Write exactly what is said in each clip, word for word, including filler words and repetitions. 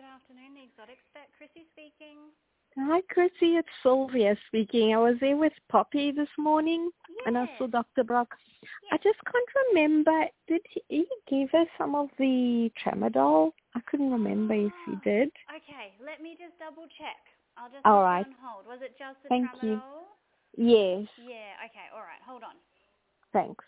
Good afternoon, the Exotics Vet. Chrissy speaking. Hi, Chrissy. It's Sylvia speaking. I was there with Poppy this morning, Yes. and I saw Doctor Brock. Yes. I just can't remember. Did he, he give her some of the tramadol? I couldn't remember if he did. Okay, let me just double check. I'll just All put right. you on hold. Was it just the Thank tramadol? you. Yes. Yeah, okay, all right. Hold on. Thanks.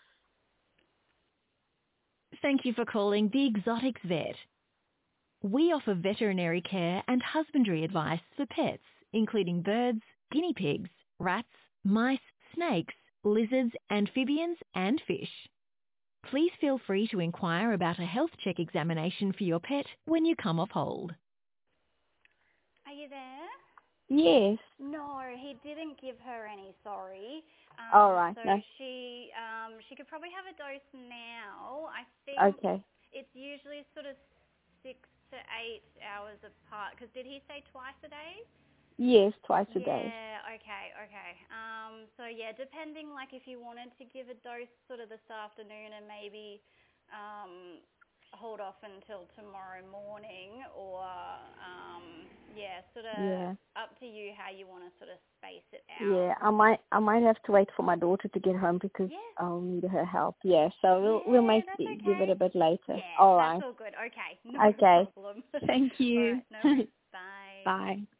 Thank you for calling the Exotics Vet. We offer veterinary care and husbandry advice for pets, including birds, guinea pigs, rats, mice, snakes, lizards, amphibians, and fish. Please feel free to inquire about a health check examination for your pet when you come off hold. Are you there? Yes. No, he didn't give her any, sorry. Um, All right. So No. she um, she could probably have a dose now. I think Okay. it's usually sort of six to eight hours apart. Because did he say twice a day? Yes, twice a day. Yeah, okay, okay. Um, so yeah, depending, like if you wanted to give a dose sort of this afternoon and maybe um, hold off until tomorrow morning, or um, yeah, sort of Yeah. up to you how you want to sort of space it out. Yeah, I might I might have to wait for my daughter to get home because Yeah. I'll need her help. Yeah, so we'll Yeah, we'll make that's it, okay. give it a bit later. Yeah, All that's right. all good. Okay, no Okay. problem. Thank All you. right, no worries. Bye. Bye.